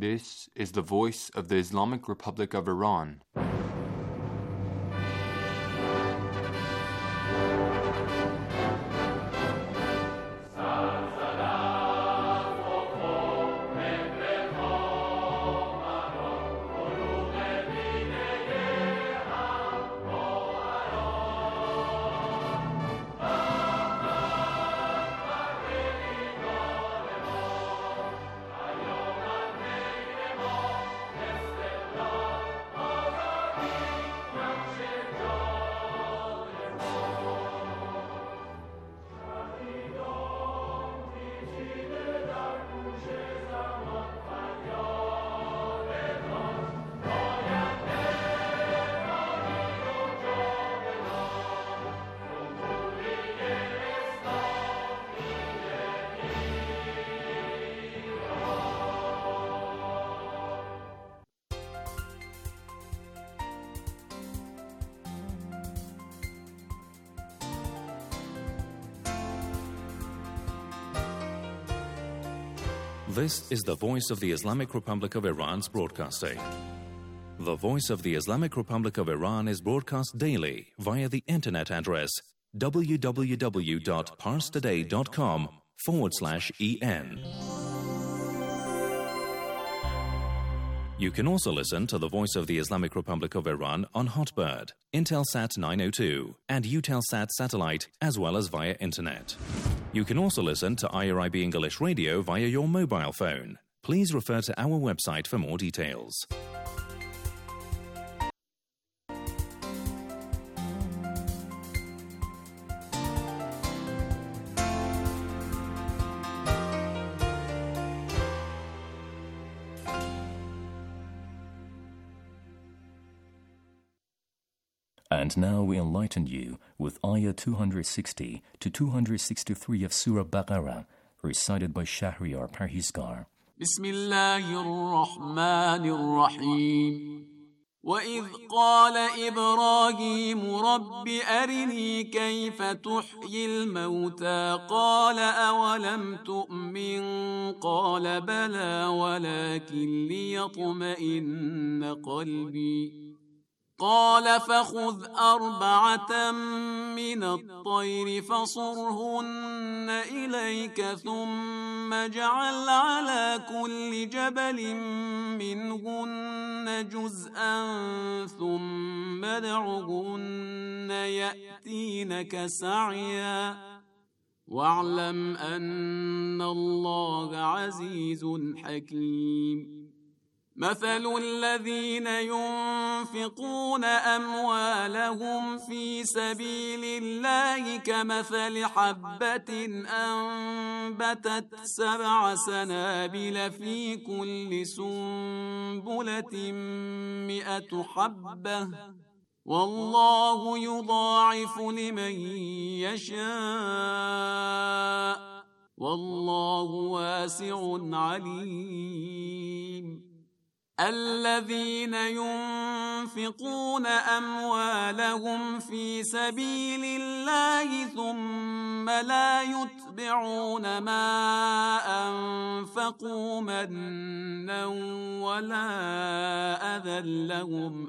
This is the voice of the Islamic Republic of Iran. This is the Voice of the Islamic Republic of Iran's broadcasting. The Voice of the Islamic Republic of Iran is broadcast daily via the internet address www.parstoday.com/en. You can also listen to the Voice of the Islamic Republic of Iran on Hotbird, Intelsat 902, and Eutelsat satellite, as well as via internet. You can also listen to IRIB English Radio via your mobile phone. Please refer to our website for more details. And now we enlighten you with Ayah 260 to 263 of Surah Baqarah, recited by Shahriar Parhizgar. Bismillahir-Rahmanir-Rahim. وَإِذْ قَالَ إِبْرَاهِيمُ رَبِّ أَرِنِي كَيْفَ تُحْيِي الْمَوْتَى قَالَ أَوَلَمْ تُؤْمِنْ قَالَ بَلَى وَلَكِنْ لِيَطْمَئِنَّ قَلْبِي قال فخذ 4 من الطير فصرهن إليك ثم اجعل على كل جبل منهن جزءا ثم ادعهن يأتينك سعيا واعلم أن الله عزيز حكيم مثل الذين ينفقون أموالهم في سبيل الله كمثل حبة أنبتت 7 سنابل في كل سنبلة 100 حبة والله يضاعف لمن يشاء والله واسع عليم الذين ينفقون أموالهم في سبيل الله ثم لا يتبعون ما أنفقوا منا ولا أذى لهم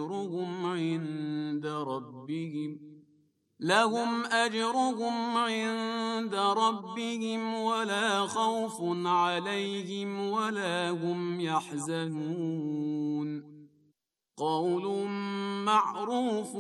أجرهم عند ربهم ولا خوف عليهم ولا هم يحزنون قول معروف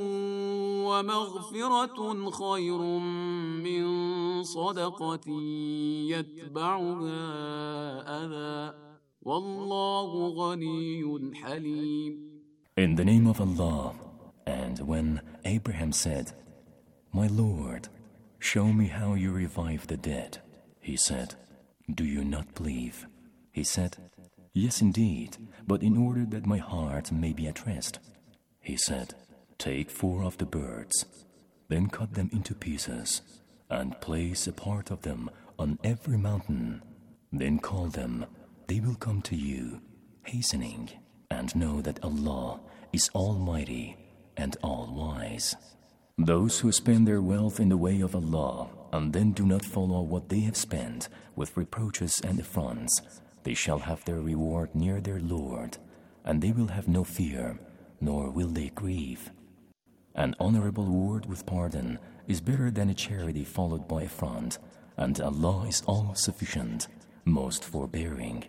ومغفرة خير من صدقة يتبعها أذى والله غني حليم. In the name of Allah, and when Abraham said, My Lord, show me how you revive the dead. He said, Do you not believe? He said, Yes, indeed, but in order that my heart may be at rest. He said, Take 4 of the birds, then cut them into pieces, and place a part of them on every mountain. Then call them, they will come to you, hastening, and know that Allah is Almighty and All-Wise. Those who spend their wealth in the way of Allah and then do not follow what they have spent with reproaches and affronts, They shall have their reward near their Lord, and they will have no fear, nor will they grieve. An honorable word with pardon is better than a charity followed by affront, and Allah is all-sufficient, most forbearing.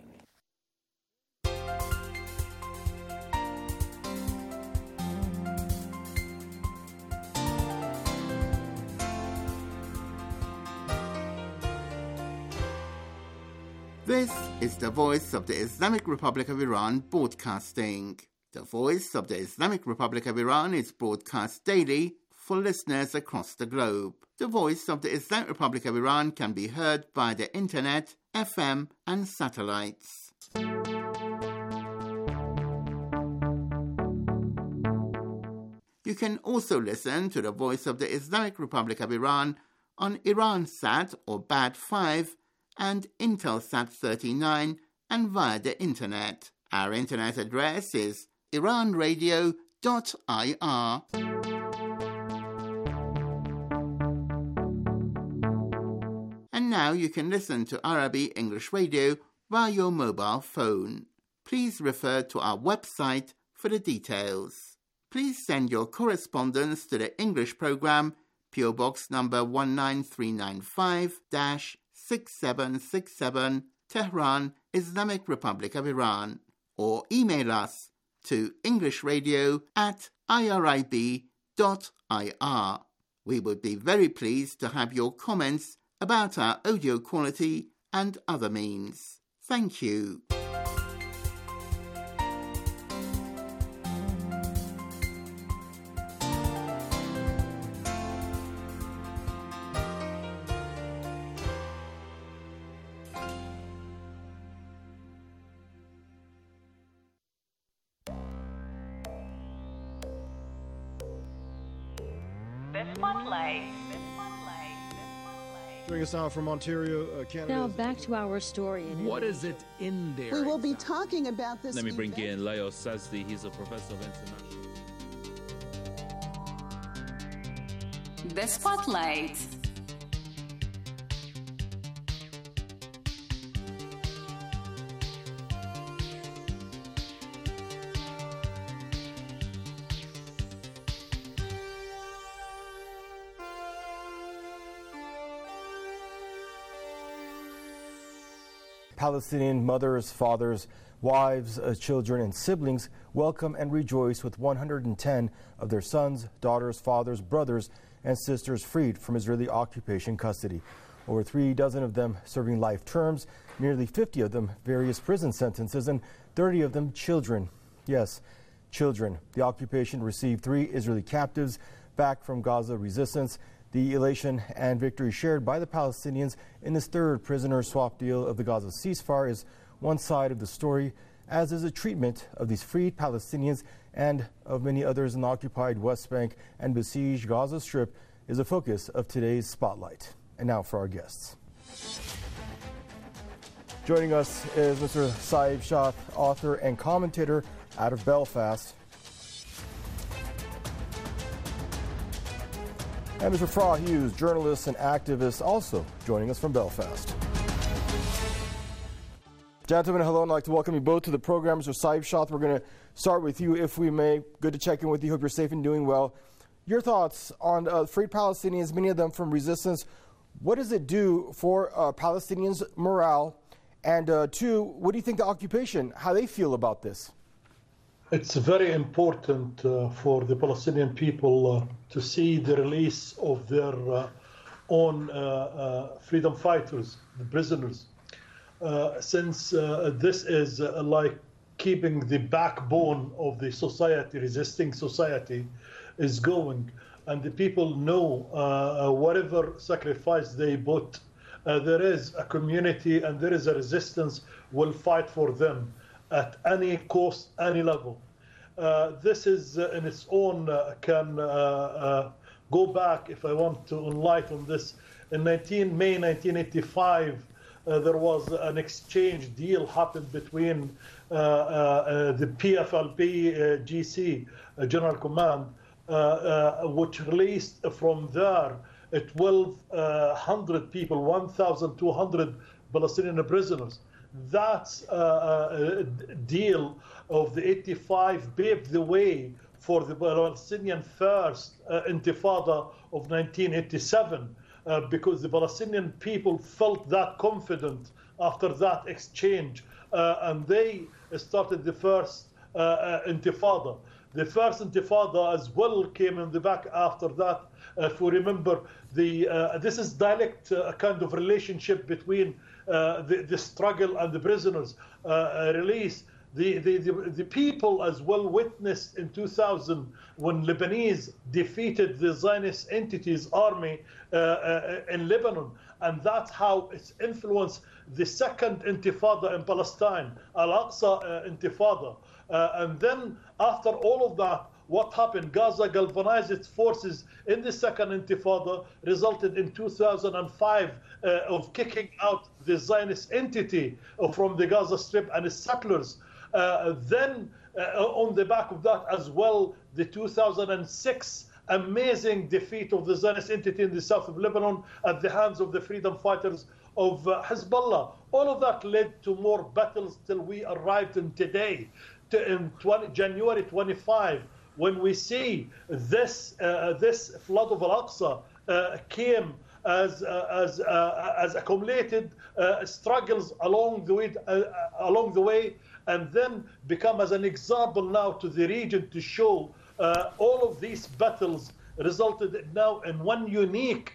This is the Voice of the Islamic Republic of Iran broadcasting. The Voice of the Islamic Republic of Iran is broadcast daily for listeners across the globe. The Voice of the Islamic Republic of Iran can be heard via the internet, FM and satellites. You can also listen to the Voice of the Islamic Republic of Iran on Iransat or BAD5 and Intelsat 39 and via the internet. Our internet address is iranradio.ir. And now you can listen to Arabi English Radio via your mobile phone. Please refer to our website for the details. Please send your correspondence to the English program, PO Box number 19395-6767, Tehran, Islamic Republic of Iran, or email us to englishradio@irib.ir. We would be very pleased to have your comments about our audio quality and other means. Thank you. Joining us now from Ontario, Canada. Now back to our story. What is it in there? We will be talking about this. Let me bring in Leo Sazdi. He's a professor of international. The Spotlight. Palestinian mothers, fathers, wives, children, and siblings welcome and rejoice with 110 of their sons, daughters, fathers, brothers, and sisters freed from Israeli occupation custody. Over 3 dozen of them serving life terms, nearly 50 of them various prison sentences, and 30 of them children. Yes, children. The occupation received 3 Israeli captives back from Gaza resistance. The elation and victory shared by the Palestinians in this third prisoner swap deal of the Gaza ceasefire is one side of the story, as is a treatment of these freed Palestinians and of many others in the occupied West Bank and besieged Gaza Strip is a focus of today's Spotlight. And now for our guests. Joining us is Mr. Saib Shah, author and commentator out of Belfast. And Mr. Fra Hughes, journalist and activist, also joining us from Belfast. Gentlemen, hello, and I'd like to welcome you both to the program. Mr. Saib Shah, we're going to start with you, if we may. Good to check in with you. Hope you're safe and doing well. Your thoughts on freed Palestinians, many of them from resistance. What does it do for Palestinians' morale? And 2, what do you think the occupation, how they feel about this? It's very important for the Palestinian people to see the release of their own freedom fighters, the prisoners, since this is like keeping the backbone of the society, resisting society, is going. And the people know whatever sacrifice they put, there is a community and there is a resistance will fight for them at any cost, any level. This is in its own can go back, if I want to enlighten this. In May 1985, there was an exchange deal happened between the PFLP GC, General Command, which released from there 1,200 people, 1,200 Palestinian prisoners. that deal of the 85 paved the way for the Palestinian first intifada of 1987, because the Palestinian people felt that confident after that exchange, and they started the first intifada. The first intifada as well came in the back after that. If we remember, this is direct kind of relationship between the struggle and the prisoners release. The people as well witnessed in 2000 when Lebanese defeated the Zionist entity's army in Lebanon, and that's how it's influenced the second intifada in Palestine, Al-Aqsa intifada. And then after all of that, what happened? Gaza galvanized its forces in the second intifada, resulted in 2005 of kicking out the Zionist entity from the Gaza Strip and its settlers. Then on the back of that as well, the 2006 amazing defeat of the Zionist entity in the south of Lebanon at the hands of the freedom fighters of Hezbollah. All of that led to more battles till we arrived in today, in January 25, when we see this flood of Al-Aqsa came as accumulated struggles along the way, and then become as an example now to the region to show all of these battles resulted now in one unique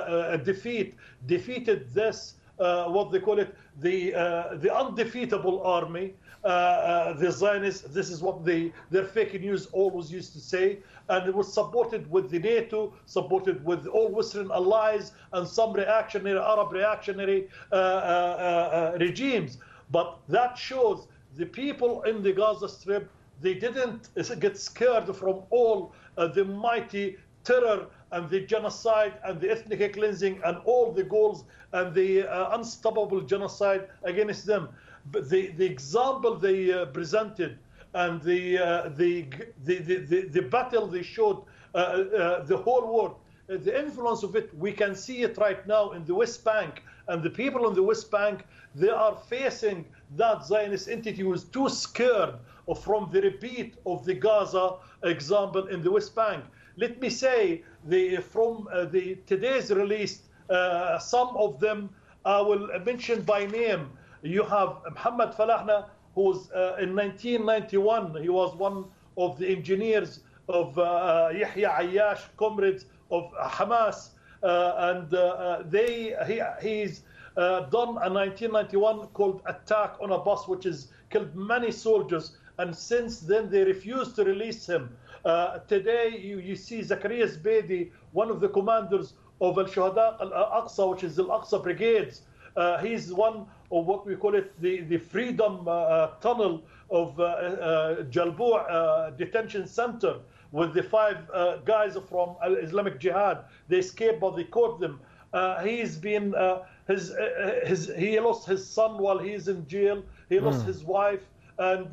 defeated this what they call it, the undefeatable army, the Zionists. This is what their fake news always used to say, and it was supported with the NATO, supported with all Western allies and some Arab reactionary regimes. But that shows the people in the Gaza Strip, they didn't get scared from all the mighty terror and the genocide and the ethnic cleansing and all the goals and the unstoppable genocide against them. But the example they presented and the battle they showed the whole world, the influence of it, we can see it right now in the West Bank. And the people in the West Bank, they are facing that Zionist entity who is too scared from the repeat of the Gaza example in the West Bank. Let me say, from today's release, some of them I will mention by name. You have Mohammed Falahna, who's in 1991, he was one of the engineers of Yahya Ayyash, comrades of Hamas, and he's done a 1991 called Attack on a Bus, which has killed many soldiers, and since then they refused to release him. Today you see Zakaria Zbeidi, one of the commanders of Al-Shuhada Al-Aqsa, which is the Al-Aqsa Brigades. He's one of what we call it the freedom tunnel of Jalbour detention center, with the 5 guys from Islamic Jihad. They escaped, but they caught them. He's been he lost his son while he's in jail. He lost his wife, and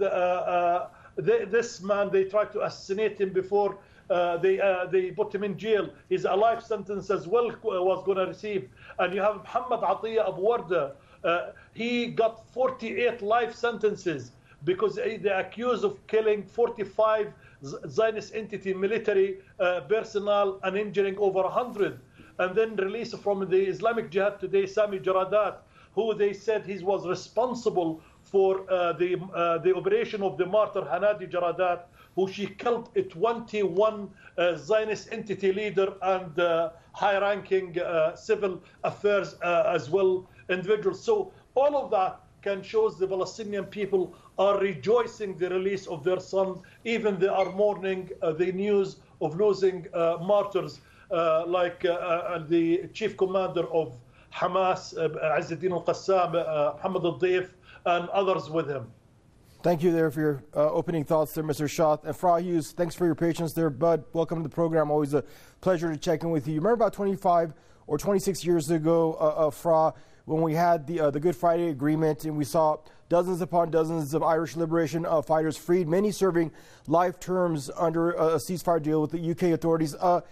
this man, they tried to assassinate him before they put him in jail. His life sentence as well was going to receive. And you have Muhammad Atiyah Abu Warda. He got 48 life sentences because they're accused of killing 45 Zionist entity military personnel and injuring over 100. And then released from the Islamic Jihad today, Sami Jaradat, who they said he was responsible for the operation of the martyr Hanadi Jaradat, who she killed 21 Zionist entity leader and high-ranking civil affairs as well individuals. So all of that can show the Palestinian people are rejoicing the release of their son, even they are mourning the news of losing martyrs like the chief commander of Hamas, Izzuddin al-Qassam, Muhammad al-Dayf, and others with him. Thank you there for your opening thoughts there, Mr. Shah. And Farah Hughes, thanks for your patience there, bud. Welcome to the program. Always a pleasure to check in with you. You remember about 25 or 26 years ago, Farah, when we had the Good Friday Agreement, and we saw dozens upon dozens of Irish liberation fighters freed, many serving life terms under a ceasefire deal with the UK authorities.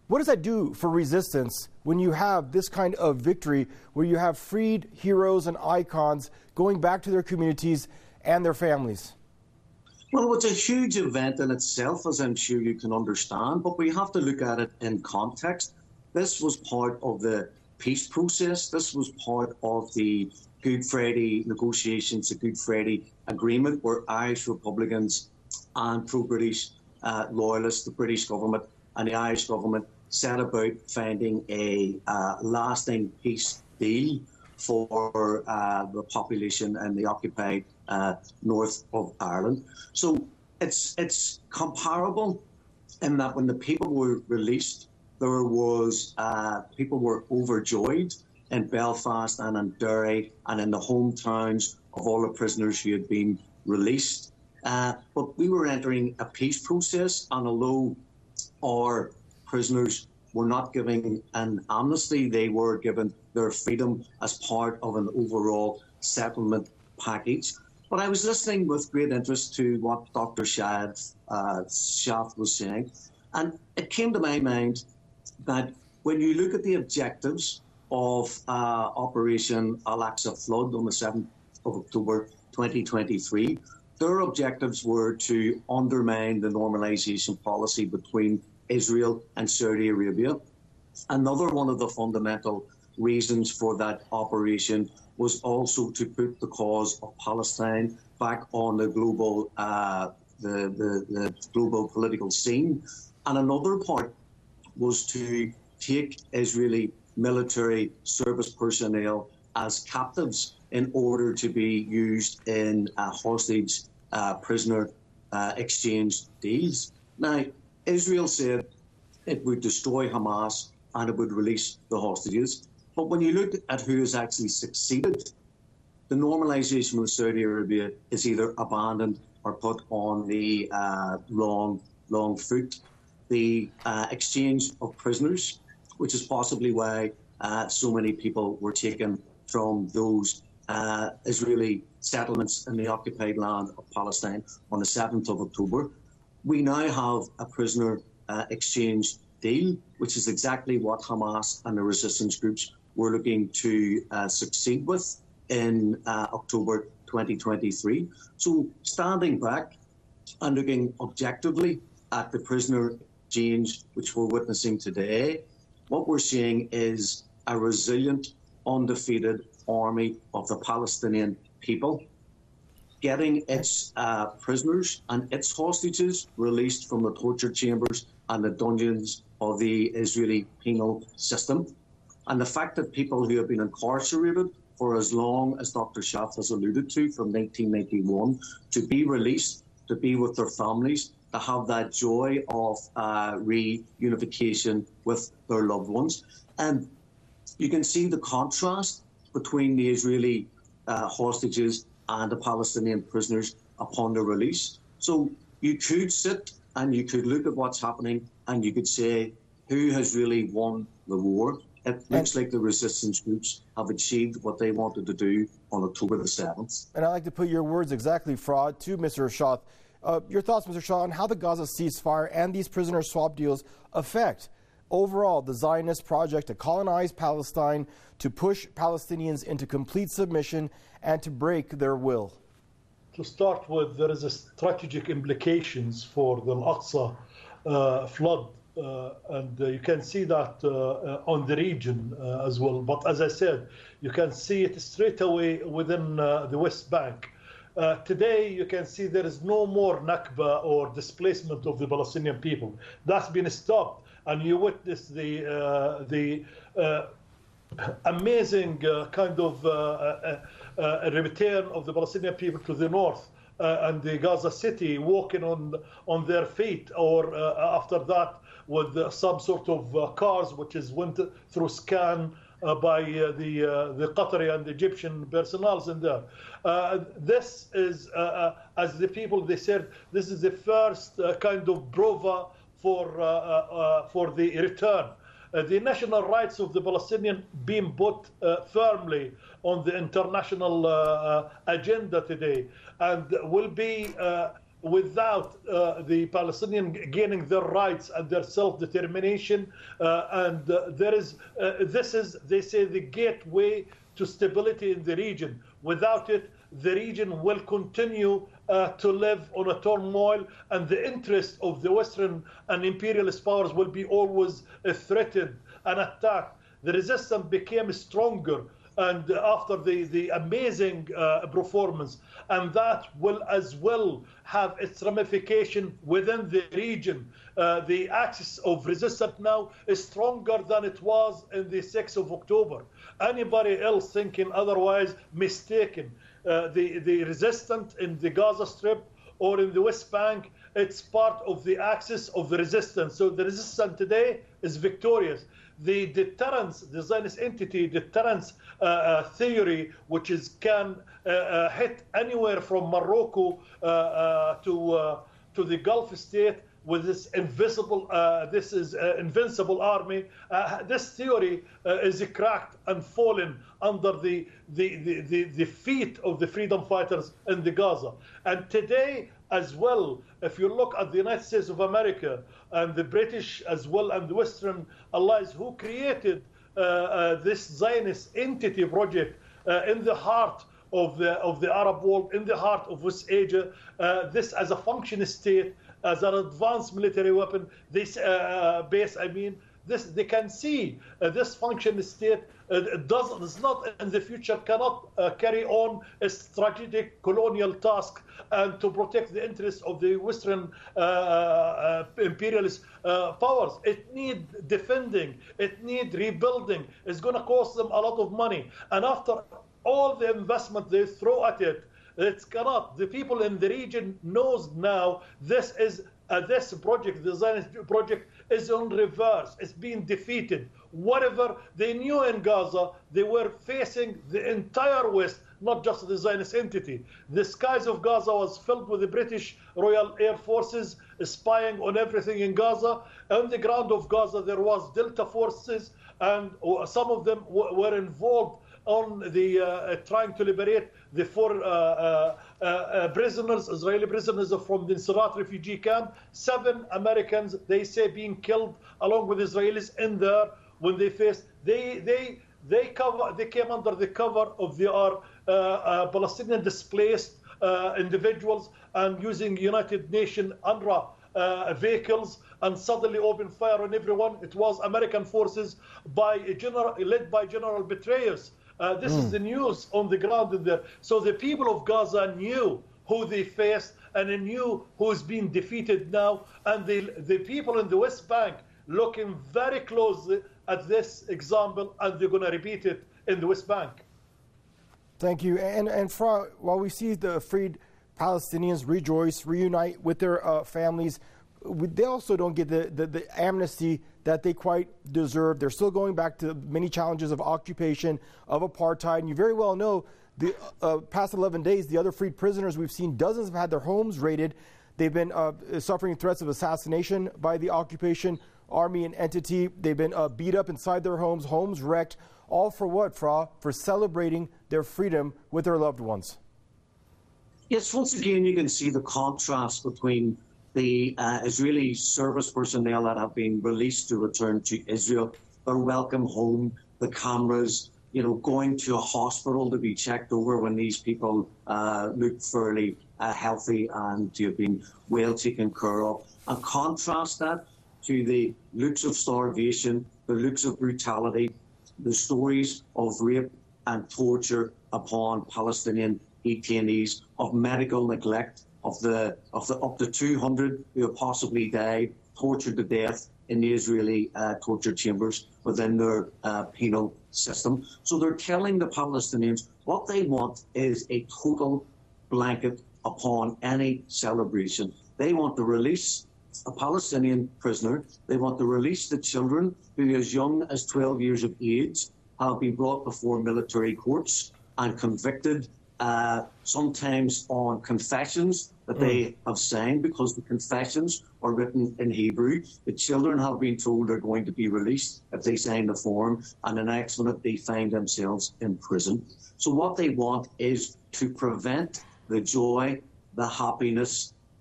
What does that do for resistance when you have this kind of victory where you have freed heroes and icons going back to their communities and their families? Well, it's a huge event in itself, as I'm sure you can understand, but we have to look at it in context. This was part of the peace process. This was part of the Good Friday negotiations, the Good Friday Agreement, where Irish Republicans and pro-British loyalists, the British government and the Irish government, set about finding a lasting peace deal for the population in the occupied north of Ireland. So it's comparable in that when the people were released, there was people were overjoyed in Belfast and in Derry and in the hometowns of all the prisoners who had been released. But we were entering a peace process, and although our prisoners were not given an amnesty, they were given their freedom as part of an overall settlement package. But I was listening with great interest to what Dr. Schaaf was saying, and it came to my mind that when you look at the objectives of Operation Al-Aqsa Flood on the 7th of October 2023, their objectives were to undermine the normalisation policy between Israel and Saudi Arabia. Another one of the fundamental reasons for that operation was also to put the cause of Palestine back on the global the global political scene. And another part was to take Israeli military service personnel as captives in order to be used in hostage prisoner exchange deals. Now, Israel said it would destroy Hamas and it would release the hostages. But when you look at who has actually succeeded, the normalisation with Saudi Arabia is either abandoned or put on the long foot. The exchange of prisoners, which is possibly why so many people were taken from those Israeli settlements in the occupied land of Palestine on the 7th of October. We now have a prisoner exchange deal, which is exactly what Hamas and the resistance groups were looking to succeed with in October 2023. So standing back and looking objectively at the prisoner exchange which we're witnessing today, what we're seeing is a resilient, undefeated army of the Palestinian people getting its prisoners and its hostages released from the torture chambers and the dungeons of the Israeli penal system. And the fact that people who have been incarcerated for as long as Dr. Schaaf has alluded to, from 1991, to be released, to be with their families, to have that joy of reunification with their loved ones. And you can see the contrast between the Israeli hostages and the Palestinian prisoners upon their release. So you could sit and you could look at what's happening and you could say, who has really won the war? It looks like the resistance groups have achieved what they wanted to do on October the 7th. And I'd like to put your words exactly, Fouad, to Mr. Schaaf. Your thoughts, Mr. Schaaf, on how the Gaza ceasefire and these prisoner swap deals affect overall the Zionist project to colonize Palestine, to push Palestinians into complete submission, and to break their will? To start with, there is a strategic implications for the Al-Aqsa flood. And you can see that on the region as well. But as I said, you can see it straight away within the West Bank. Today, you can see there is no more Nakba or displacement of the Palestinian people. That's been stopped. And you witness the amazing kind of return of the Palestinian people to the north and the Gaza City, walking on their feet, or after that, with some sort of cars which is went through scan by the Qatari and Egyptian personnel in there. This is, as the people, they said, this is the first kind of prova for the return. The national rights of the Palestinian being put firmly on the international agenda today, and will be without the Palestinian gaining their rights and their self-determination. This is, they say, the gateway to stability in the region. Without it, the region will continue to live on a turmoil, and the interest of the Western and imperialist powers will be always threatened and attacked. The resistance became stronger, and after the amazing performance, and that will as well have its ramification within the region. The axis of resistance now is stronger than it was in the 6th of October. Anybody else thinking otherwise, mistaken. The resistance in the Gaza Strip or in the West Bank, it's part of the axis of the resistance. So the resistance today is victorious. The deterrence, the Zionist entity deterrence theory, which can hit anywhere from Morocco to the Gulf state with this invincible army. This theory is cracked and fallen under the feet of the freedom fighters in the Gaza. And today as well, if you look at the United States of America and the British as well and the Western allies who created this Zionist entity project in the heart of the Arab world, in the heart of West Asia, this as a functioning state, as an advanced military weapon, this base, they can see this functioning state is not in the future, cannot carry on a strategic colonial task and to protect the interests of the Western imperialist powers. It needs defending, it needs rebuilding. It's going to cost them a lot of money. And after all the investment they throw at it, it's cannot. The people in the region knows now this project, the Zionist project, is on reverse. It's being defeated. Whatever they knew in Gaza, they were facing the entire West, not just the Zionist entity. The skies of Gaza was filled with the British Royal Air Forces spying on everything in Gaza. On the ground of Gaza, there was Delta forces, and some of them were involved on the trying to liberate the 4 prisoners, Israeli prisoners from the Nuseirat refugee camp. 7 Americans, they say, being killed along with Israelis in there when they faced. They came under the cover of their Palestinian displaced individuals and using United Nations UNRWA vehicles, and suddenly opened fire on everyone. It was American forces led by General Petraeus. This is the news on the ground in there. So the people of Gaza knew who they faced and they knew who is being defeated now. And the people in the West Bank looking very closely at this example, and they're going to repeat it in the West Bank. Thank you. And while we see the freed Palestinians rejoice, reunite with their families, they also don't get the amnesty that they quite deserve. They're still going back to many challenges of occupation, of apartheid. And you very well know the past 11 days, the other freed prisoners we've seen, dozens have had their homes raided. They've been suffering threats of assassination by the occupation army and entity. They've been beat up inside their homes wrecked. All for what, Fra? For celebrating their freedom with their loved ones. Yes, once again, you can see the contrast between the Israeli service personnel that have been released to return to Israel, their welcome home, the cameras, going to a hospital to be checked over when these people look fairly healthy and to have been well taken care of. And contrast that to the looks of starvation, the looks of brutality, the stories of rape and torture upon Palestinian detainees, of medical neglect, of the up to 200 who have possibly died, tortured to death in the Israeli torture chambers within their penal system. So they're telling the Palestinians what they want is a total blanket upon any celebration. They want to release a Palestinian prisoner. They want to release the children who, as young as 12 years of age, have been brought before military courts and convicted, sometimes on confessions that they have signed, because the confessions are written in Hebrew. The children have been told they're going to be released if they sign the form, and the next minute they find themselves in prison. So what they want is to prevent the joy, the happiness,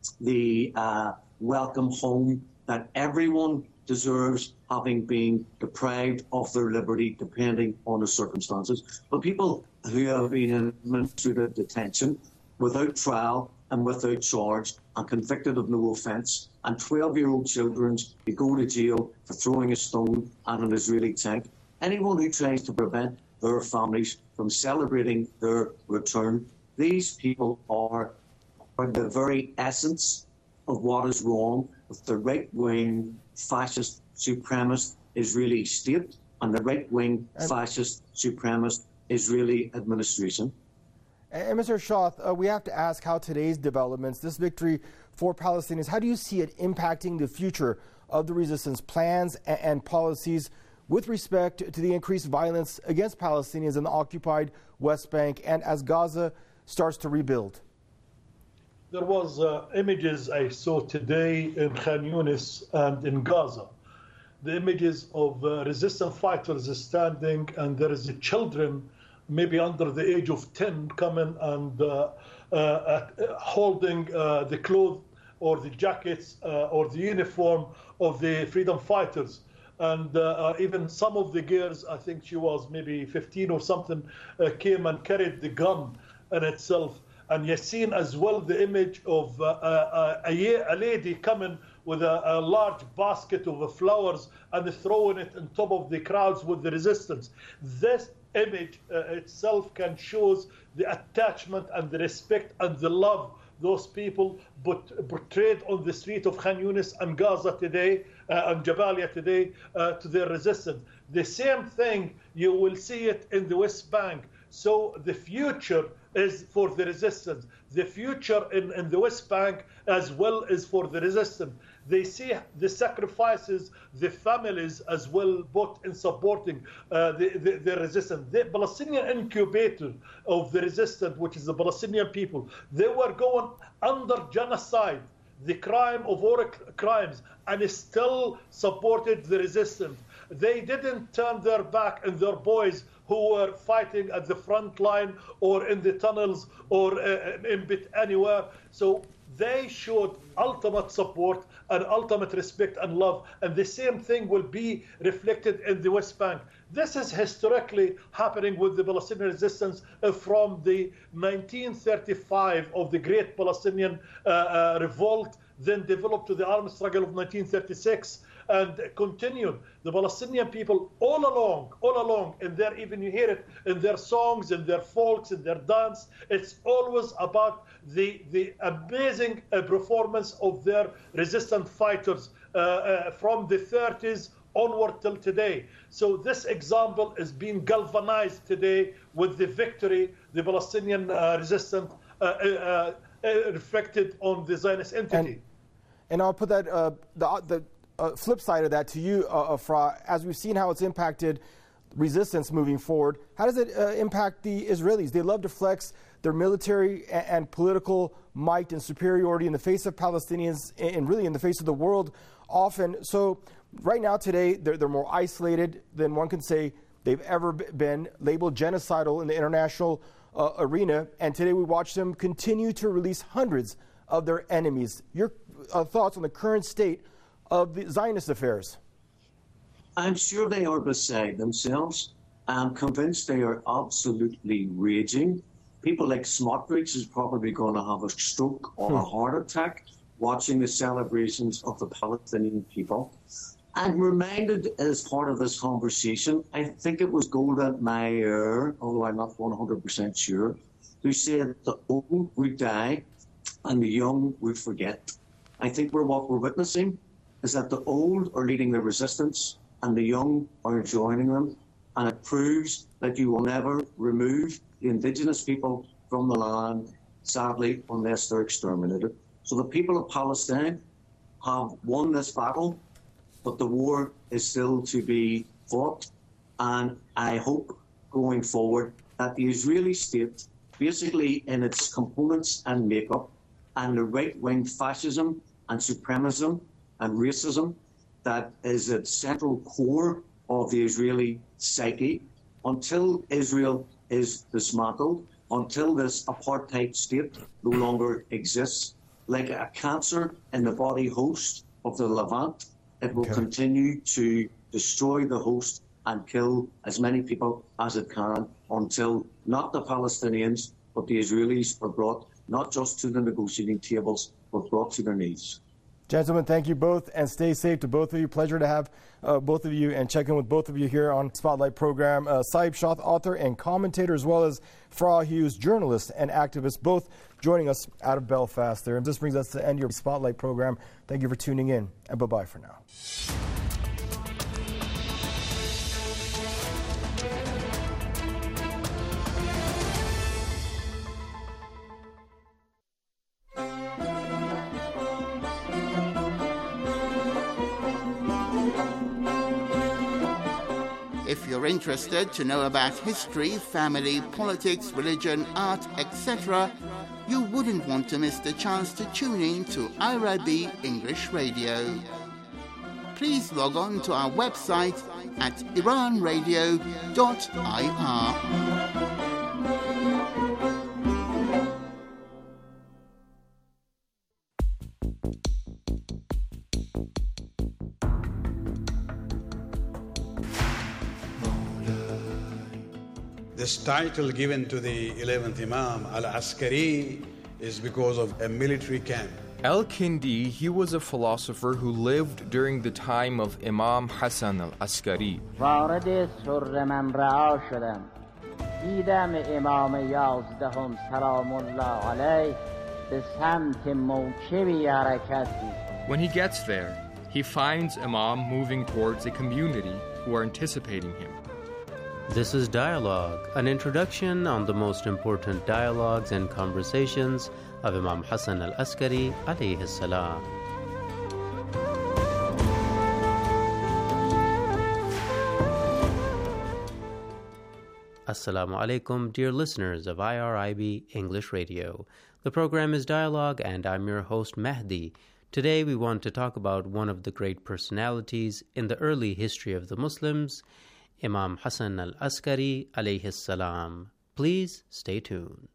the welcome home that everyone deserves, having been deprived of their liberty depending on the circumstances. But people who have been in administrative detention without trial and without charge and convicted of no offence, and 12-year-old children who go to jail for throwing a stone at an Israeli tank, anyone who tries to prevent their families from celebrating their return, these people are the very essence of what is wrong with the right-wing fascist supremacist Israeli state and the right-wing fascist supremacist Israeli administration. And Mr. Shroth, we have to ask how today's developments, this victory for Palestinians, how do you see it impacting the future of the resistance plans and policies with respect to the increased violence against Palestinians in the occupied West Bank and as Gaza starts to rebuild? There was images I saw today in Khan Yunis and in Gaza. The images of resistance fighters standing, and there is children maybe under the age of 10 coming and holding the clothes or the jackets or the uniform of the freedom fighters. And even some of the girls, I think she was maybe 15 or something, came and carried the gun in itself. And you've seen as well the image of a lady coming with a large basket of flowers and throwing it on top of the crowds with the resistance. This image itself can show the attachment and the respect and the love those people portrayed on the street of Khan Yunis and Gaza today, and Jabalia today, to their resistance. The same thing, you will see it in the West Bank. So the future is for the resistance. The future in the West Bank as well is for the resistance. They see the sacrifices, the families as well, both in supporting the resistance. The Palestinian incubator of the resistance, which is the Palestinian people, they were going under genocide, the crime of all crimes, and still supported the resistance. They didn't turn their back on their boys who were fighting at the front line or in the tunnels or in bit anywhere. So they showed ultimate support and ultimate respect and love, and the same thing will be reflected in the West Bank. This is historically happening with the Palestinian resistance from the 1935 of the Great Palestinian Revolt, then developed to the armed struggle of 1936, and continued. The Palestinian people all along, and there even you hear it in their songs, in their folks, in their dance, it's always about the amazing performance of their resistant fighters from the 30s onward till today. So this example is being galvanized today with the victory, the Palestinian resistance reflected on the Zionist entity. And I'll put that the flip side of that to you, Afra. As we've seen how it's impacted resistance moving forward, how does it impact the Israelis? They love to flex their military and political might and superiority in the face of Palestinians and really in the face of the world often. So right now today, they're more isolated than one can say they've ever been, labeled genocidal in the international arena. And today we watch them continue to release hundreds of their enemies. Your thoughts on the current state of the Zionist affairs? I'm sure they are beside themselves. I'm convinced they are absolutely raging. People like Smotrich is probably going to have a stroke or a heart attack watching the celebrations of the Palestinian people. I'm reminded as part of this conversation, I think it was Golda Meir, although I'm not 100% sure, who said the old would die and the young would forget. I think what we're witnessing is that the old are leading the resistance and the young are joining them, and it proves that you will never remove the indigenous people from the land, sadly, unless they're exterminated. So the people of Palestine have won this battle, but the war is still to be fought, and I hope going forward that the Israeli state, basically in its components and makeup, and the right-wing fascism and supremacism and racism that is at central core of the Israeli psyche, until Israel is dismantled, until this apartheid state no longer exists, like a cancer in the body host of the Levant. It will continue to destroy the host and kill as many people as it can until not the Palestinians, but the Israelis are brought not just to the negotiating tables, but brought to their knees. Gentlemen, thank you both, and stay safe to both of you. Pleasure to have both of you and check in with both of you here on Spotlight program. Saib Shah, author and commentator, as well as Farah Hughes, journalist and activist, both joining us out of Belfast there. And this brings us to the end of your Spotlight program. Thank you for tuning in, and bye-bye for now. If you're interested to know about history, family, politics, religion, art, etc., you wouldn't want to miss the chance to tune in to IRIB English Radio. Please log on to our website at iranradio.ir. This title given to the 11th Imam, Al-Askari, is because of a military camp. Al-Kindi, he was a philosopher who lived during the time of Imam Hassan al-Askari. When he gets there, he finds Imam moving towards a community who are anticipating him. This is Dialogue, an introduction on the most important dialogues and conversations of Imam Hassan al-Askari alayhi salam. Assalamu alaikum, dear listeners of IRIB English Radio. The program is Dialogue, and I'm your host Mahdi. Today we want to talk about one of the great personalities in the early history of the Muslims, Imam Hassan al-Askari alayhi salam. Please stay tuned.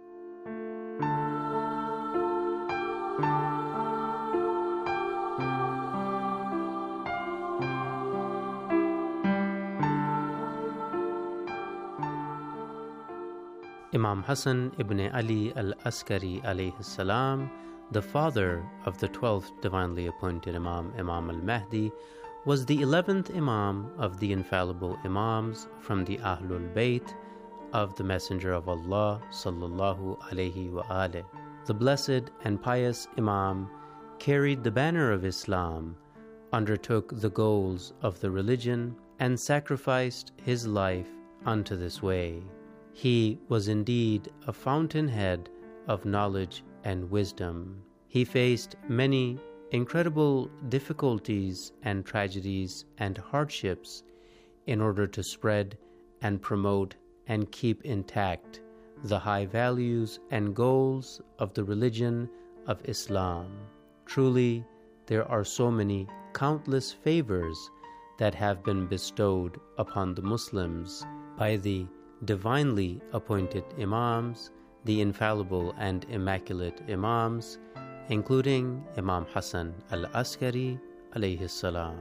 Imam Hassan ibn Ali al-Askari alayhi salam, the father of the 12th divinely appointed Imam, Imam al-Mahdi, was the 11th Imam of the infallible Imams from the Ahlul Bayt of the Messenger of Allah sallallahu alayhi wa alih. The blessed and pious Imam carried the banner of Islam, undertook the goals of the religion, and sacrificed his life unto this way. He was indeed a fountainhead of knowledge and wisdom. He faced many incredible difficulties and tragedies and hardships in order to spread and promote and keep intact the high values and goals of the religion of Islam. Truly, there are so many countless favors that have been bestowed upon the Muslims by the divinely appointed Imams, the infallible and immaculate Imams, including Imam Hassan al-Askari alayhi salam.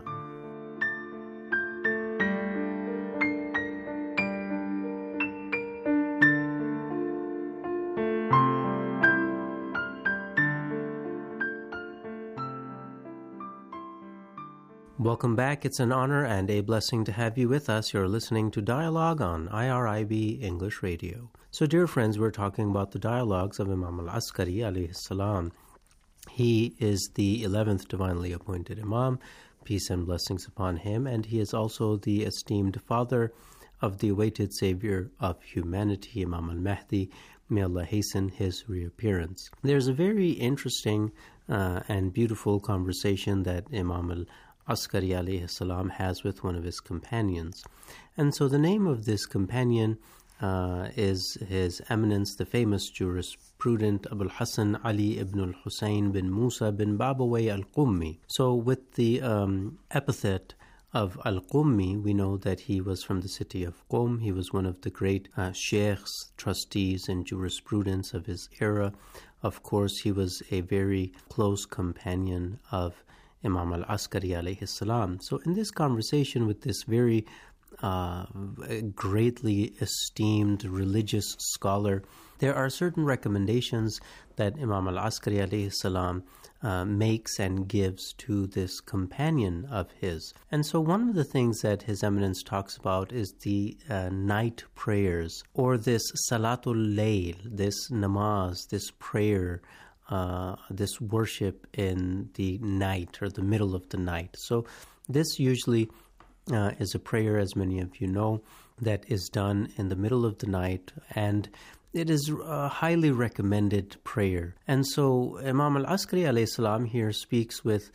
Welcome back. It's an honor and a blessing to have you with us. You're listening to Dialogue on IRIB English Radio. So, dear friends, we're talking about the dialogues of Imam al-Askari alayhi salam. He is the 11th divinely appointed Imam, peace and blessings upon him, and he is also the esteemed father of the awaited savior of humanity, Imam al-Mahdi. May Allah hasten his reappearance. There's a very interesting and beautiful conversation that Imam al-Askari alayhi salam has with one of his companions. And so the name of this companion is His Eminence, the famous jurisprudent Abul Hassan Ali ibn al-Husayn bin Musa bin Babawayh al-Qummi. So with the epithet of al-Qummi, we know that he was from the city of Qum. He was one of the great sheikhs, trustees, and jurisprudents of his era, Of course, he was a very close companion of Imam al-Askari alayhi salam. So in this conversation with this very greatly esteemed religious scholar, there are certain recommendations that Imam al-Askari alayhi salam makes and gives to this companion of his. And so one of the things that His Eminence talks about is the night prayers, or this Salatul Layl, this namaz, this prayer, this worship in the night or the middle of the night. So this usually is a prayer, as many of you know, that is done in the middle of the night, and it is a highly recommended prayer. And so Imam al-Askari alayhi salam here speaks with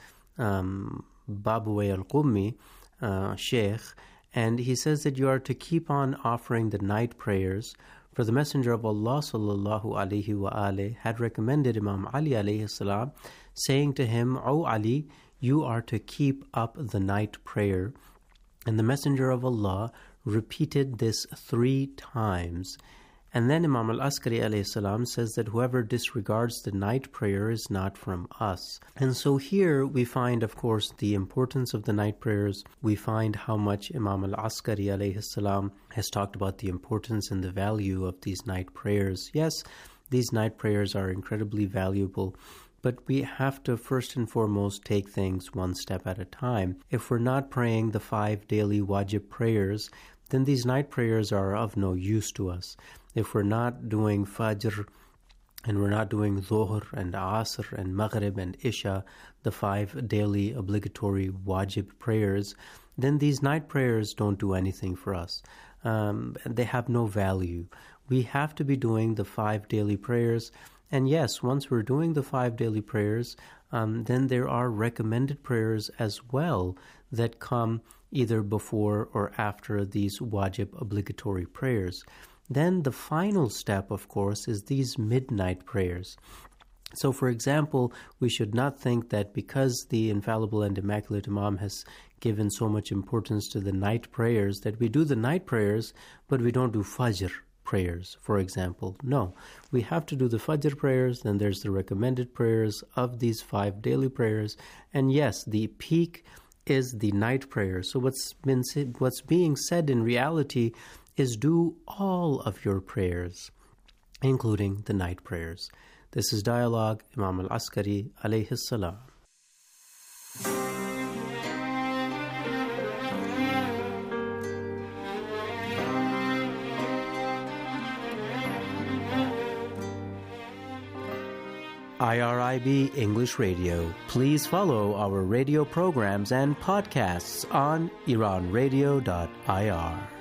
Babawayh al-Qummi, Sheikh, and he says that you are to keep on offering the night prayers, for the Messenger of Allah sallallahu alayhi wa alayhi had recommended Imam Ali alayhi salam, saying to him, O Ali, you are to keep up the night prayer. And the Messenger of Allah repeated this 3 times. And then Imam al-Askari alayhi salam says that whoever disregards the night prayer is not from us. And so here we find, of course, the importance of the night prayers. We find how much Imam al-Askari alayhi salam has talked about the importance and the value of these night prayers. Yes, these night prayers are incredibly valuable, but we have to first and foremost take things one step at a time. If we're not praying the 5 daily wajib prayers, then these night prayers are of no use to us. If we're not doing Fajr, and we're not doing Dhuhr and Asr and Maghrib and Isha, the 5 daily obligatory wajib prayers, then these night prayers don't do anything for us. They have no value. We have to be doing the 5 daily prayers. And yes, once we're doing the 5 daily prayers, then there are recommended prayers as well that come either before or after these wajib obligatory prayers. Then the final step, of course, is these midnight prayers. So, for example, we should not think that because the infallible and immaculate Imam has given so much importance to the night prayers, that we do the night prayers, but we don't do Fajr prayers, for example. No, we have to do the Fajr prayers, then there's the recommended prayers of these 5 daily prayers, and yes, the peak is the night prayer. So what's being said in reality is do all of your prayers, including the night prayers. This is Dialogue, Imam al-Askari alayhi salam. IRIB English Radio. Please follow our radio programs and podcasts on iranradio.ir.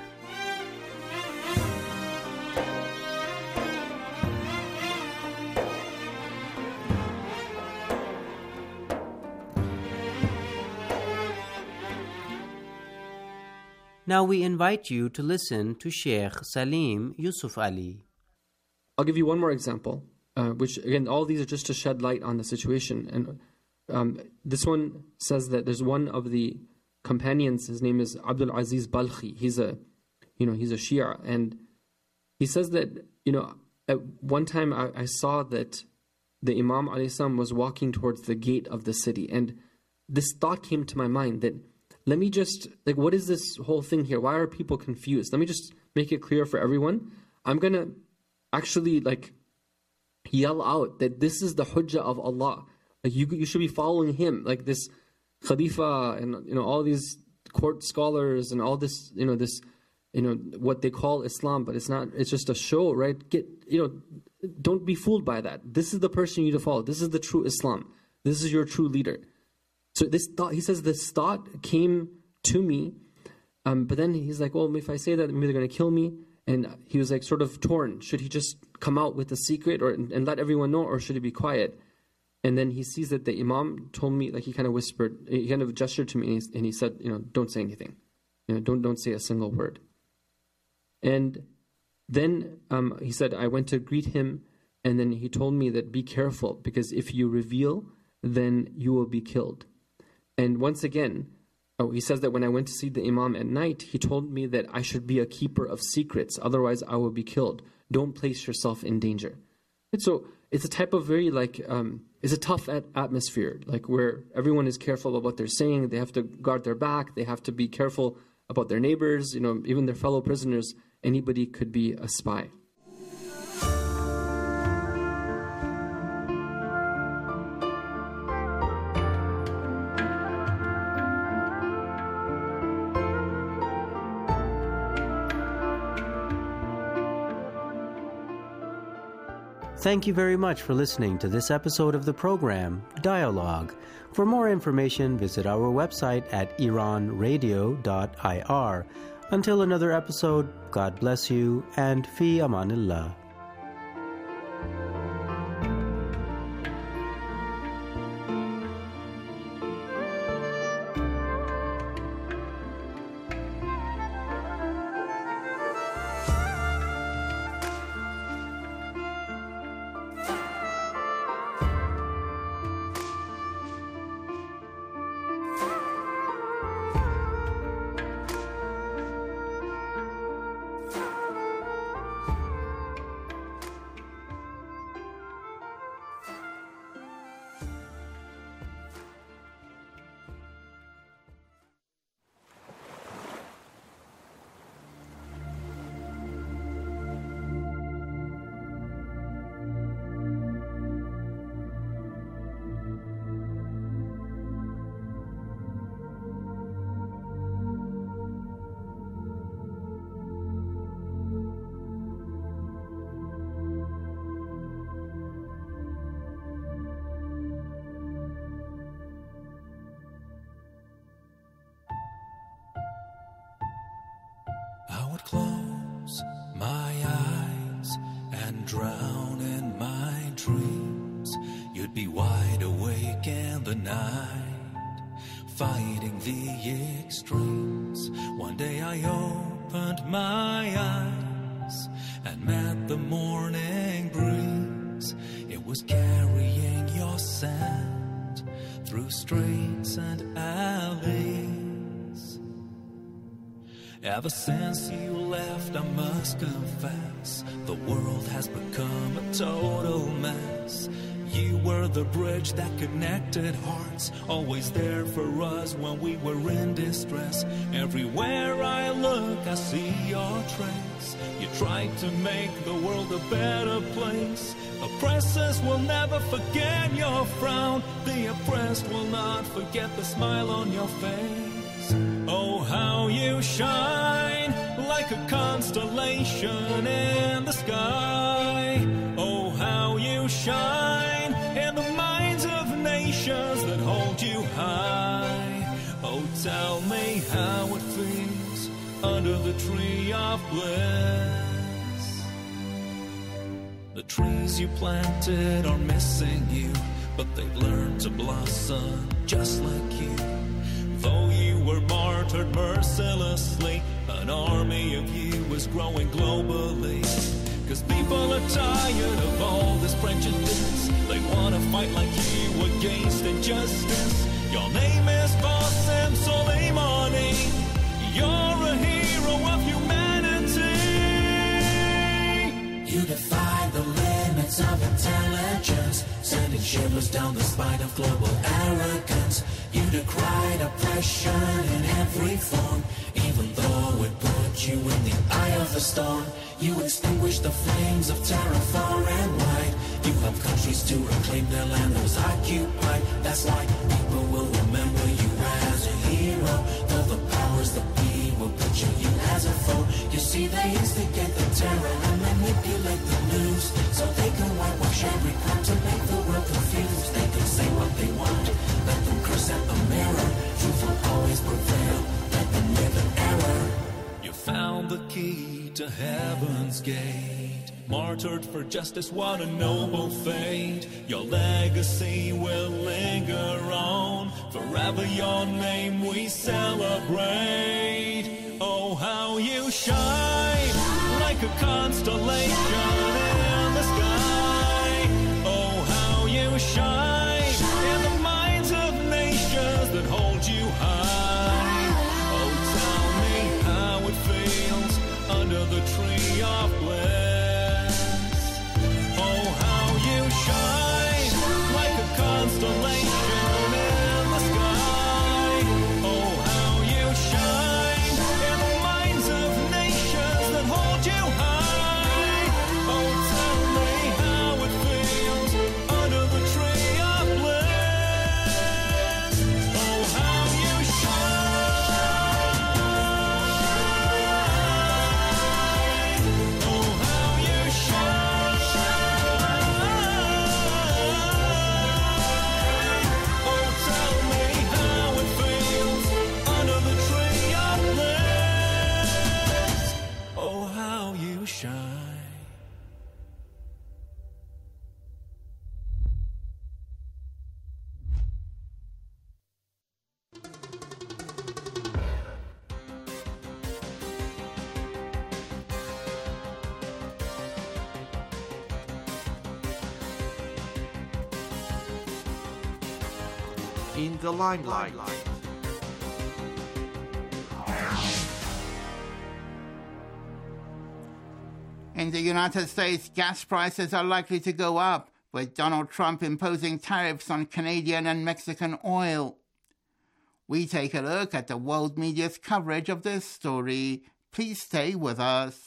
Now we invite you to listen to Sheikh Salim Yusuf Ali. I'll give you one more example, which again, all these are just to shed light on the situation. And this one says that there's one of the companions, his name is Abdul Aziz Balkhi. He's a Shia, and he says that, at one time I saw that the Imam alayhi salam was walking towards the gate of the city, and this thought came to my mind that, let me just, what is this whole thing here? Why are people confused? Let me just make it clear for everyone. I'm going to actually, yell out that this is the hujjah of Allah. You should be following him. Like this Khalifa and, all these court scholars and all this, what they call Islam, but it's not, it's just a show, right? Don't be fooled by that. This is the person you need to follow. This is the true Islam. This is your true leader. So this thought, he says, this thought came to me, but then he's like, well, if I say that, maybe they're going to kill me. And he was sort of torn. Should he just come out with the secret and let everyone know, or should he be quiet? And then he sees that the Imam told me, he kind of whispered, he kind of gestured to me, and he said, don't say anything. Don't say a single word. And then he said, I went to greet him, and then he told me that be careful, because if you reveal, then you will be killed. And once again, he says that when I went to see the Imam at night, he told me that I should be a keeper of secrets, otherwise I will be killed. Don't place yourself in danger. And so it's a type of very it's a tough atmosphere, where everyone is careful about what they're saying. They have to guard their back. They have to be careful about their neighbors, even their fellow prisoners. Anybody could be a spy. Thank you very much for listening to this episode of the program, Dialogue. For more information, visit our website at iranradio.ir. Until another episode, God bless you and fi amanillah. I would close my eyes and drown in my dreams. You'd be wide awake in the night, fighting the extremes. One day I opened my eyes and met the morning breeze. It was carrying your scent through streets and alleys. Ever since you left, I must confess, the world has become a total mess. You were the bridge that connected hearts, always there for us when we were in distress. Everywhere I look, I see your trace. You tried to make the world a better place. Oppressors will never forget your frown. The oppressed will not forget the smile on your face. Oh, how you shine like a constellation in the sky. Oh, how you shine in the minds of nations that hold you high. Oh, tell me how it feels under the tree of bliss. The trees you planted are missing you, but they've learned to blossom just like you. Though you were martyred mercilessly, an army of you is growing globally. Cause people are tired of all this prejudice. They wanna fight like you against injustice. Your name is Qasem Soleimani. You're a hero of humanity. You defy the limits of intelligence, sending shivers down the spine of global arrogance. You decried oppression in every form, even though it put you in the eye of the storm. You extinguished the flames of terror far and wide. You helped countries to reclaim their land that was occupied. That's why people will remember you as a hero, though the powers that be will picture you as a foe. You see, they instigate the terror and manipulate the news, so they can whitewash every crime to make the world confused. They can say what they want, let them curse at the mirror. Truth will always prevail, let them live in error. You found the key to heaven's gate, martyred for justice, what a noble fate. Your legacy will linger on, forever your name we celebrate. Oh, how you shine like a constellation in the sky. Oh, how you shine in the minds of nations that hold you high. Oh, tell me how it feels under the tree of bliss. Oh, how you shine. in the limelight. In the United States, gas prices are likely to go up, with Donald Trump imposing tariffs on Canadian and Mexican oil. We take a look at the world media's coverage of this story. Please stay with us.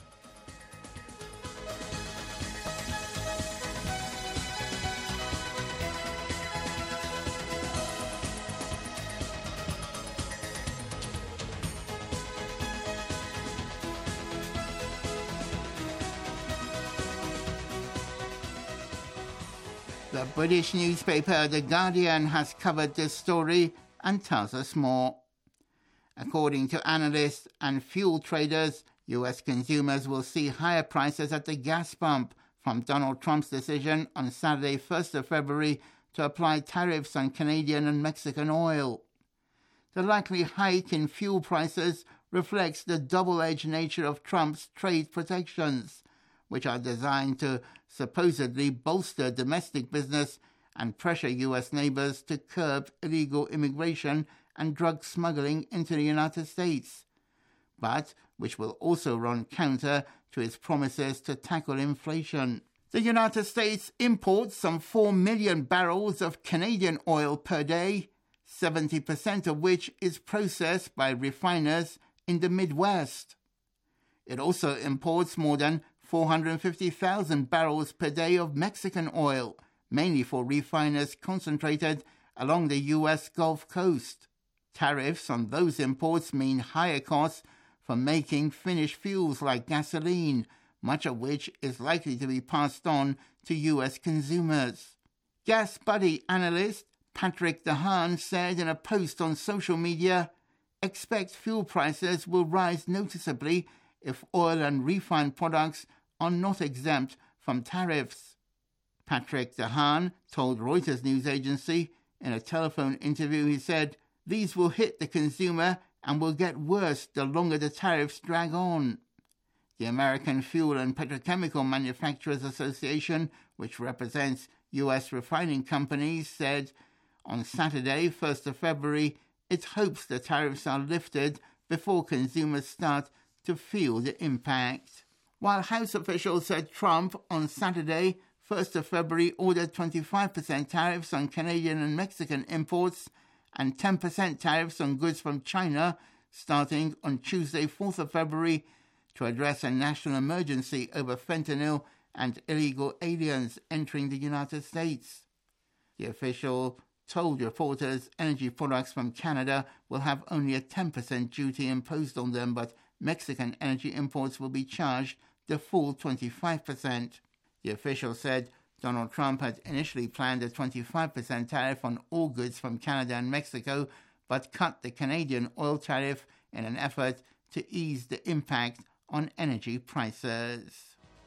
The British newspaper The Guardian has covered this story and tells us more. According to analysts and fuel traders, U.S. consumers will see higher prices at the gas pump from Donald Trump's decision on Saturday, 1st of February, to apply tariffs on Canadian and Mexican oil. The likely hike in fuel prices reflects the double-edged nature of Trump's trade protections, which are designed to supposedly bolster domestic business and pressure U.S. neighbors to curb illegal immigration and drug smuggling into the United States, but which will also run counter to its promises to tackle inflation. The United States imports some 4 million barrels of Canadian oil per day, 70% of which is processed by refiners in the Midwest. It also imports more than 450,000 barrels per day of Mexican oil, mainly for refiners concentrated along the U.S. Gulf Coast. Tariffs on those imports mean higher costs for making finished fuels like gasoline, much of which is likely to be passed on to U.S. consumers. Gas buddy analyst Patrick DeHaan said in a post on social media, "Expect fuel prices will rise noticeably if oil and refined products are not exempt from tariffs." Patrick DeHaan told Reuters news agency in a telephone interview, he said, "These will hit the consumer and will get worse the longer the tariffs drag on." The American Fuel and Petrochemical Manufacturers Association, which represents U.S. refining companies, said on Saturday, 1st of February, it hopes the tariffs are lifted before consumers start to feel the impact. While House officials said Trump on Saturday, 1st of February, ordered 25% tariffs on Canadian and Mexican imports and 10% tariffs on goods from China starting on Tuesday, 4th of February, to address a national emergency over fentanyl and illegal aliens entering the United States. The official told reporters energy products from Canada will have only a 10% duty imposed on them, but Mexican energy imports will be charged the full 25%. The official said Donald Trump had initially planned a 25% tariff on all goods from Canada and Mexico, but cut the Canadian oil tariff in an effort to ease the impact on energy prices.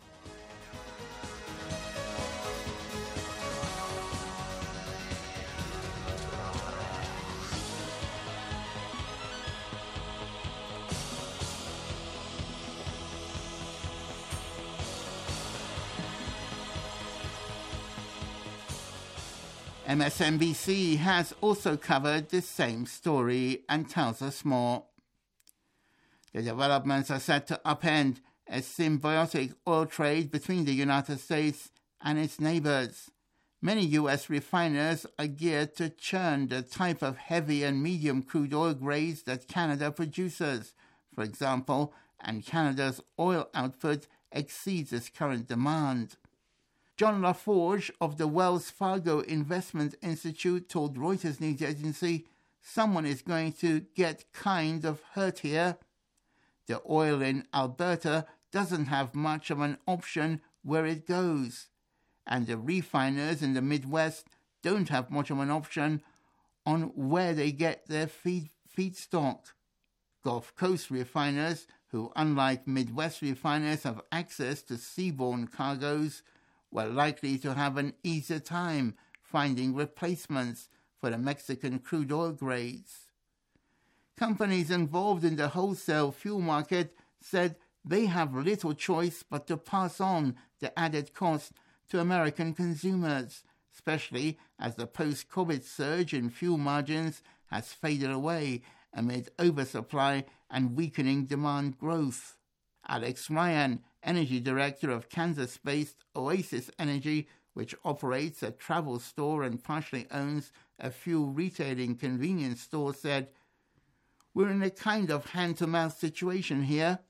MSNBC has also covered this same story and tells us more. The developments are set to upend a symbiotic oil trade between the United States and its neighbors. Many U.S. refiners are geared to churn the type of heavy and medium crude oil grades that Canada produces, for example, and Canada's oil output exceeds its current demand. John LaForge of the Wells Fargo Investment Institute told Reuters news agency, "Someone is going to get kind of hurt here. The oil in Alberta doesn't have much of an option where it goes, and the refiners in the Midwest don't have much of an option on where they get their feedstock. Gulf Coast refiners, who unlike Midwest refiners have access to seaborne cargoes, were likely to have an easier time finding replacements for the Mexican crude oil grades." Companies involved in the wholesale fuel market said they have little choice but to pass on the added cost to American consumers, especially as the post-COVID surge in fuel margins has faded away amid oversupply and weakening demand growth. Alex Ryan, Energy Director of Kansas-based Oasis Energy, which operates a travel store and partially owns a fuel retailing convenience store, said, "We're in a kind of hand-to-mouth situation here."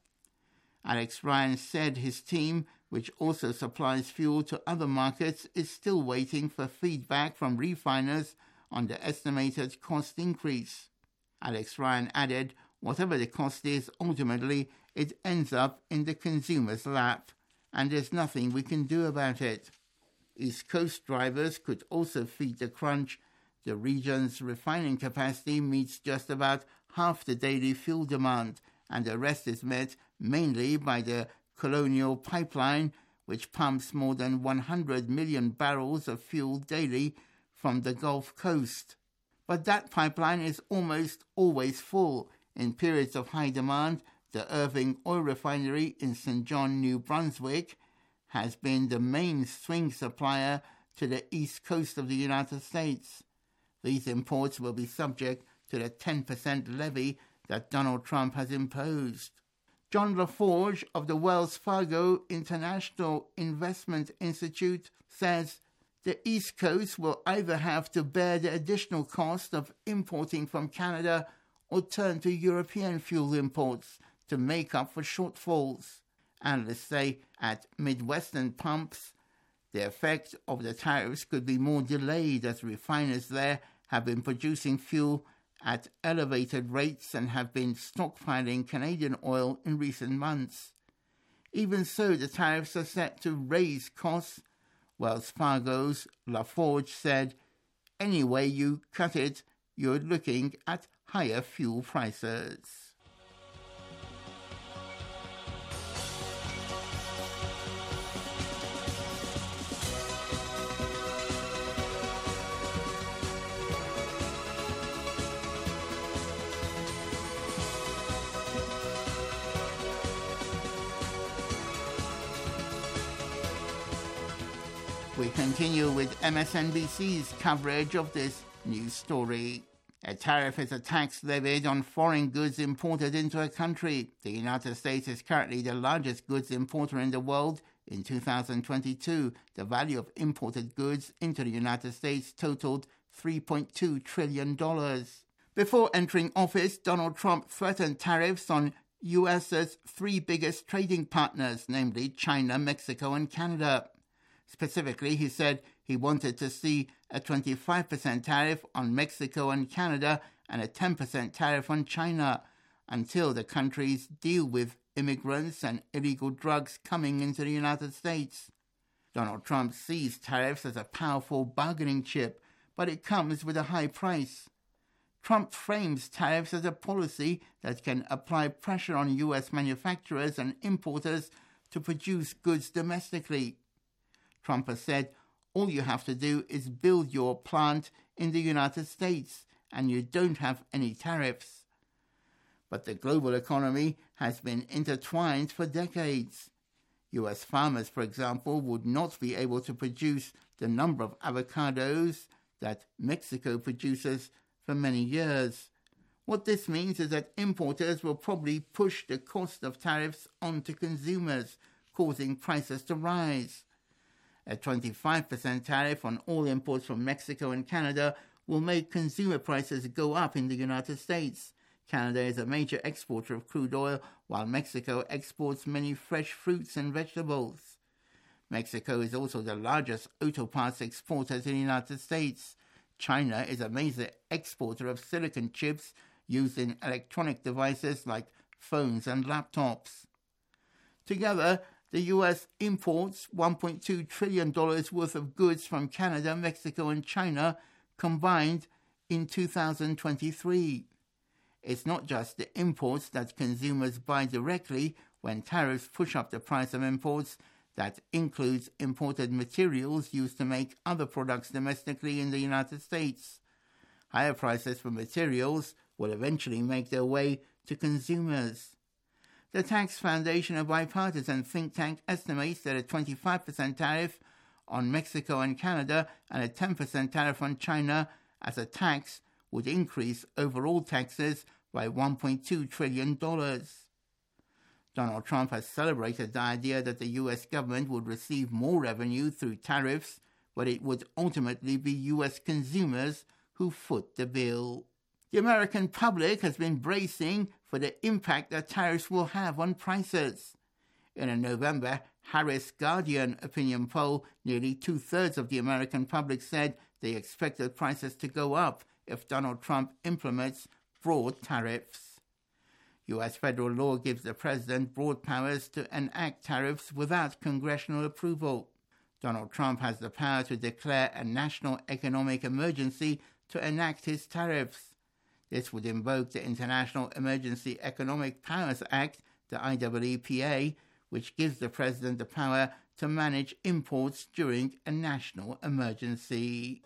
Alex Ryan said his team, which also supplies fuel to other markets, is still waiting for feedback from refiners on the estimated cost increase. Alex Ryan added, "Whatever the cost is, ultimately it ends up in the consumer's lap, and there's nothing we can do about it." East Coast drivers could also feed the crunch. The region's refining capacity meets just about half the daily fuel demand, and the rest is met mainly by the Colonial Pipeline, which pumps more than 100 million barrels of fuel daily from the Gulf Coast. But that pipeline is almost always full. In periods of high demand, the Irving Oil Refinery in St. John, New Brunswick, has been the main swing supplier to the east coast of the United States. These imports will be subject to the 10% levy that Donald Trump has imposed. John LaForge of the Wells Fargo International Investment Institute says the East Coast will either have to bear the additional cost of importing from Canada or turn to European fuel imports to make up for shortfalls. Analysts say at Midwestern pumps, the effect of the tariffs could be more delayed as refiners there have been producing fuel at elevated rates and have been stockpiling Canadian oil in recent months. Even so, the tariffs are set to raise costs. Wells Fargo's LaForge said, "Any way you cut it, you're looking at higher fuel prices." We continue with MSNBC's coverage of this news story. A tariff is a tax levied on foreign goods imported into a country. The United States is currently the largest goods importer in the world. In 2022, the value of imported goods into the United States totaled $3.2 trillion. Before entering office, Donald Trump threatened tariffs on U.S.'s three biggest trading partners, namely China, Mexico, and Canada. Specifically, he said he wanted to see a 25% tariff on Mexico and Canada and a 10% tariff on China until the countries deal with immigrants and illegal drugs coming into the United States. Donald Trump sees tariffs as a powerful bargaining chip, but it comes with a high price. Trump frames tariffs as a policy that can apply pressure on U.S. manufacturers and importers to produce goods domestically. Trump has said, all you have to do is build your plant in the United States and you don't have any tariffs. But the global economy has been intertwined for decades. U.S. farmers, for example, would not be able to produce the number of avocados that Mexico produces for many years. What this means is that importers will probably push the cost of tariffs onto consumers, causing prices to rise. A 25% tariff on all imports from Mexico and Canada will make consumer prices go up in the United States. Canada is a major exporter of crude oil, while Mexico exports many fresh fruits and vegetables. Mexico is also the largest auto parts exporter to the United States. China is a major exporter of silicon chips used in electronic devices like phones and laptops. Together, the U.S. imports $1.2 trillion worth of goods from Canada, Mexico, and China combined in 2023. It's not just the imports that consumers buy directly when tariffs push up the price of imports. That includes imported materials used to make other products domestically in the United States. Higher prices for materials will eventually make their way to consumers. The Tax Foundation, a bipartisan think tank, estimates that a 25% tariff on Mexico and Canada and a 10% tariff on China as a tax would increase overall taxes by $1.2 trillion. Donald Trump has celebrated the idea that the U.S. government would receive more revenue through tariffs, but it would ultimately be U.S. consumers who foot the bill. The American public has been bracing for the impact that tariffs will have on prices. In a November Harris Guardian opinion poll, nearly two-thirds of the American public said they expected prices to go up if Donald Trump implements broad tariffs. U.S. federal law gives the president broad powers to enact tariffs without congressional approval. Donald Trump has the power to declare a national economic emergency to enact his tariffs. This would invoke the International Emergency Economic Powers Act, the IEEPA, which gives the president the power to manage imports during a national emergency.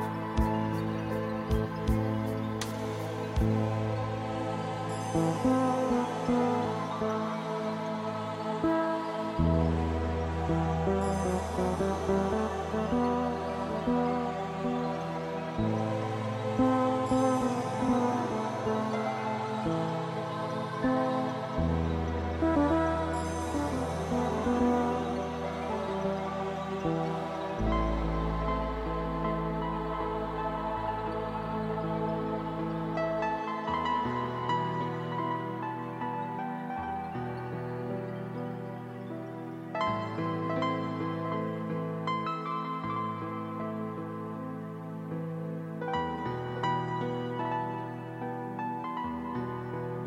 Thank you.